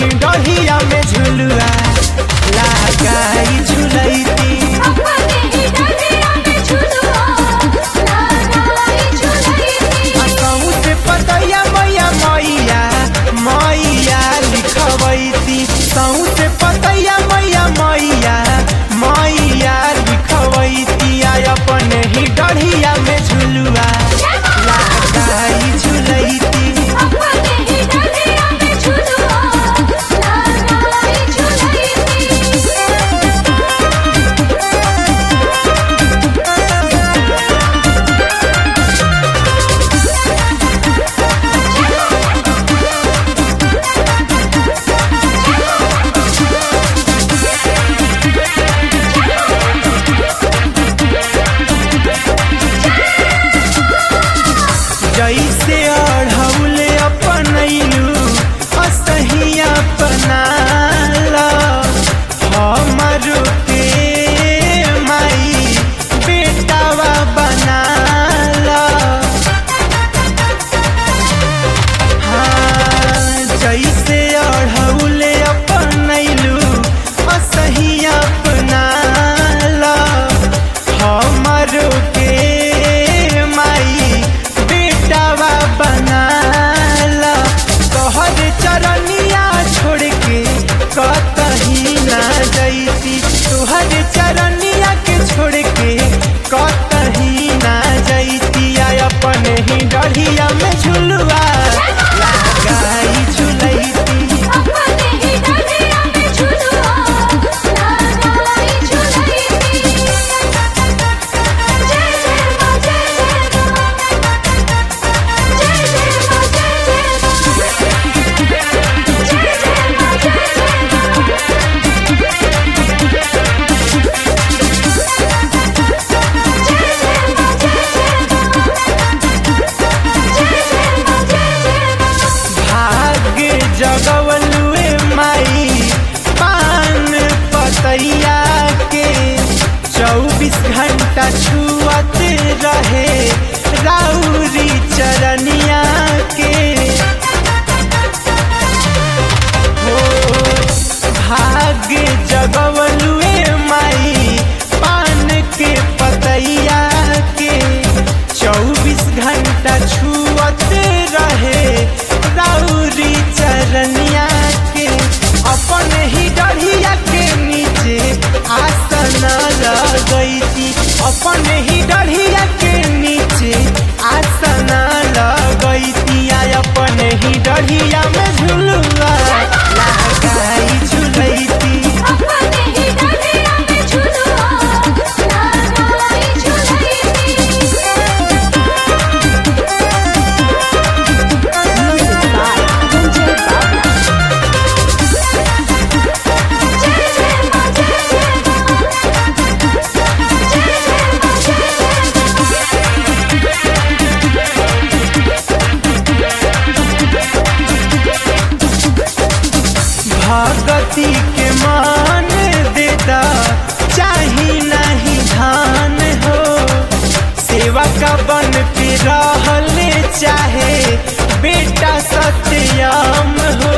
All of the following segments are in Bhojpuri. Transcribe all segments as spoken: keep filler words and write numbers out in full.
ही डढ़िया में झुलुआ लगाई झुलैती। अपने ही डढ़िया में झुलुआ लगाई झुलैती। कहूँ से पतैया मैया मैया मैया लिखवैती। कहूँ से पतैया मैया मैया मैया लिखवैती। आय अपने ही डढ़िया में झुलुआ लगाई झुलैती। अपने ही डढ़िया में झुलुआ लगाई झुलैती। जैसे अढ़ौले अपनैलू असही अपनाला। हमरो के माई बेटावा बनाला। हाँ जैसे अढ़ौले अपनैलू असही अपनाला। हमरो के माई बेटावा बनाला। तोहर चरनिया छोड़ के कतही ना जैती। तोहर चरनिया के छोड़ के कतही ना जैती। आय अपने ही डढ़िया में झुलुआ लगाई झुलैती। अपने ही डढ़िया में झुलुआ लगाई झुलैती। जय जय मां जय जय मां जय जय मां जय जय मां जय जय मां जय जय मां भाग्य जगवलुए माई पान पतैया के। चौबीस घंटा छुअत रहे राउरी चरनिया के। हो भाग्य जगवलुए माई पान के पतैया के। चौबीस घंटा छुअत रहे राउरी चरनिया के। अपने ही डढ़िया के नीचे आसन लगैती। अपने ही डढ़िया के नीचे आसन लगैती। आय अपने ही डढ़िया में झुलुआ लगाई झुलैती। अपने ही डढ़िया में झुलुआ लगाई झुलैती। Music by Sanjay Babla. जय जय मां जय जय मां जय जय मां जय भगती के मान देता चाही नहीं धान हो। सेवा का बन पे रहले चाहे बेटा सत्यम हो।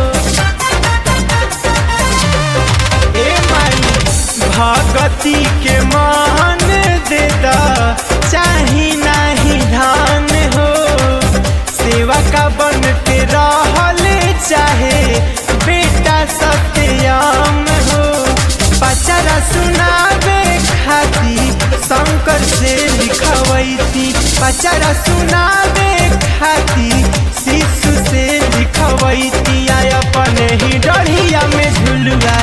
ए माई भगती के मान देता चाही नहीं धान हो। सेवा का बन पे रहले चाहे बेटा सत्यम हो। पचरा सुनावे खाती शंकर से लिखवैती। पचरा सुनावे खाती शिशु से लिखवैती। आय अपने ही डढ़िया में झुलुआ